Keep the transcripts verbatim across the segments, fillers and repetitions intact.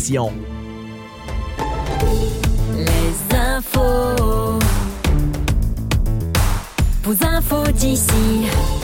l'émission. Les infos. Vos infos d'ici.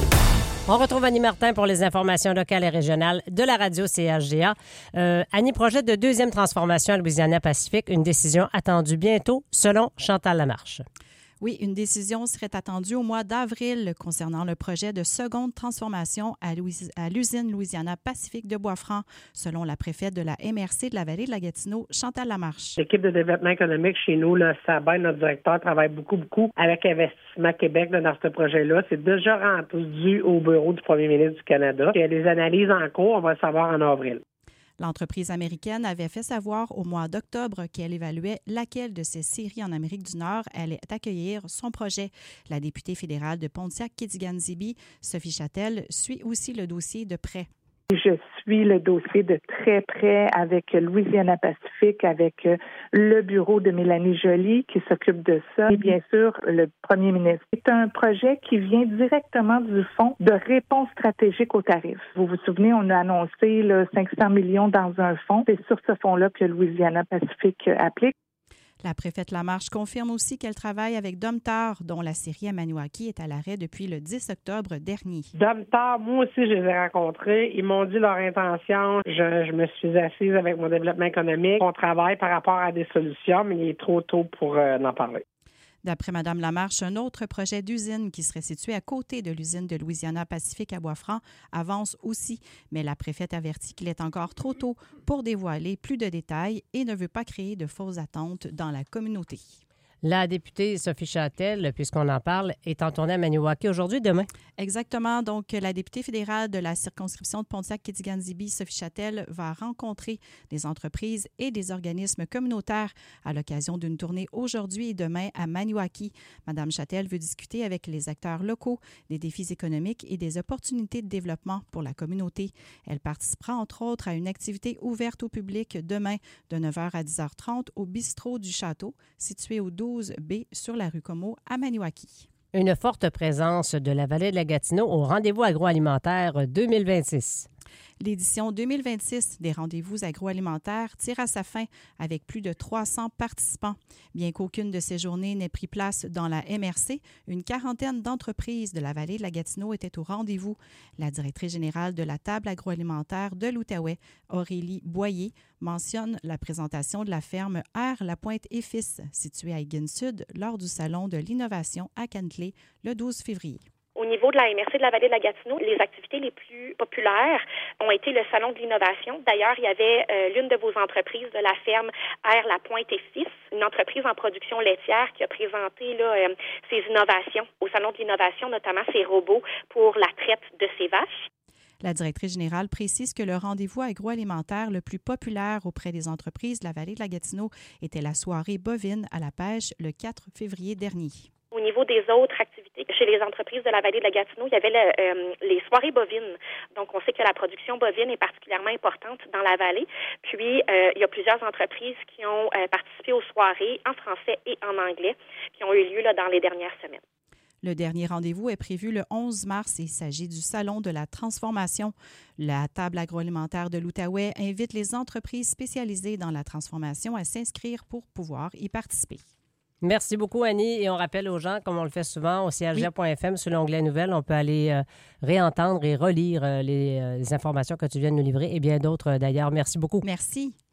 On retrouve Annie Martin pour les informations locales et régionales de la radio C H G A. Euh, Annie projette de deuxième transformation à Louisiana-Pacifique, une décision attendue bientôt, selon Chantal Lamarche. Oui, une décision serait attendue au mois d'avril concernant le projet de seconde transformation à, Louis- à l'usine Louisiana-Pacifique de Bois-Franc, selon la préfète de la M R C de la vallée de la Gatineau, Chantal Lamarche. L'équipe de développement économique chez nous, là, Sabin, notre directeur, travaille beaucoup, beaucoup avec Investissement Québec là, dans ce projet-là. C'est déjà rendu au bureau du premier ministre du Canada. Il y a des analyses en cours, on va le savoir en avril. L'entreprise américaine avait fait savoir au mois d'octobre qu'elle évaluait laquelle de ces scieries en Amérique du Nord allait accueillir son projet. La députée fédérale de Pontiac-Kidigan-Zibi, Sophie Châtel, suit aussi le dossier de près. Je suis le dossier de très près avec Louisiana-Pacifique, avec le bureau de Mélanie Joly qui s'occupe de ça et bien sûr le premier ministre. C'est un projet qui vient directement du Fonds de réponse stratégique aux tarifs. Vous vous souvenez, on a annoncé là, cinq cents millions dans un fonds. C'est sur ce fonds-là que Louisiana-Pacifique applique. La préfète Lamarche confirme aussi qu'elle travaille avec Domtar, dont la scierie à Maniwaki est à l'arrêt depuis le dix octobre dernier. Domtar, moi aussi, je les ai rencontrés. Ils m'ont dit leur intention. Je, je me suis assise avec mon développement économique. On travaille par rapport à des solutions, mais il est trop tôt pour euh, en parler. D'après Mme Lamarche, un autre projet d'usine qui serait situé à côté de l'usine de Louisiana-Pacifique à Bois-Franc avance aussi, mais la préfète avertit qu'il est encore trop tôt pour dévoiler plus de détails et ne veut pas créer de fausses attentes dans la communauté. La députée Sophie Châtel, puisqu'on en parle, est en tournée à Maniwaki aujourd'hui, demain. Exactement. Donc, la députée fédérale de la circonscription de Pontiac-Kidigan-Zibi, Sophie Châtel, va rencontrer des entreprises et des organismes communautaires à l'occasion d'une tournée aujourd'hui et demain à Maniwaki. Madame Châtel veut discuter avec les acteurs locaux des défis économiques et des opportunités de développement pour la communauté. Elle participera, entre autres, à une activité ouverte au public demain de neuf heures à dix heures trente au bistrot du Château, situé au douze B sur la rue Comeau à Maniwaki. Une forte présence de la vallée de la Gatineau au rendez-vous agroalimentaire deux mille vingt-six. L'édition deux mille vingt-six des rendez-vous agroalimentaires tire à sa fin avec plus de trois cents participants. Bien qu'aucune de ces journées n'ait pris place dans la M R C, une quarantaine d'entreprises de la vallée de la Gatineau étaient au rendez-vous. La directrice générale de la table agroalimentaire de l'Outaouais, Aurélie Boyer, mentionne la présentation de la ferme R. Lapointe et Fils, située à Higuin-Sud, lors du Salon de l'innovation à Cantley le douze février. Au niveau de la M R C de la vallée de la Gatineau, les activités les plus populaires ont été le Salon de l'innovation. D'ailleurs, il y avait euh, l'une de vos entreprises de la ferme R. Lapointe et Fils, une entreprise en production laitière qui a présenté là, euh, ses innovations au Salon de l'innovation, notamment ses robots pour la traite de ses vaches. La directrice générale précise que le rendez-vous agroalimentaire le plus populaire auprès des entreprises de la vallée de la Gatineau était la soirée bovine à la pêche le quatre février dernier. Au niveau des autres activités chez les entreprises de la vallée de la Gatineau, il y avait le, euh, les soirées bovines. Donc, on sait que la production bovine est particulièrement importante dans la vallée. Puis, euh, il y a plusieurs entreprises qui ont euh, participé aux soirées en français et en anglais qui ont eu lieu là, dans les dernières semaines. Le dernier rendez-vous est prévu le onze mars et il s'agit du Salon de la transformation. La table agroalimentaire de l'Outaouais invite les entreprises spécialisées dans la transformation à s'inscrire pour pouvoir y participer. Merci beaucoup, Annie. Et on rappelle aux gens, comme on le fait souvent, au c h g a point f m, sur l'onglet Nouvelles, on peut aller euh, réentendre et relire euh, les, euh, les informations que tu viens de nous livrer et bien d'autres euh, d'ailleurs. Merci beaucoup. Merci.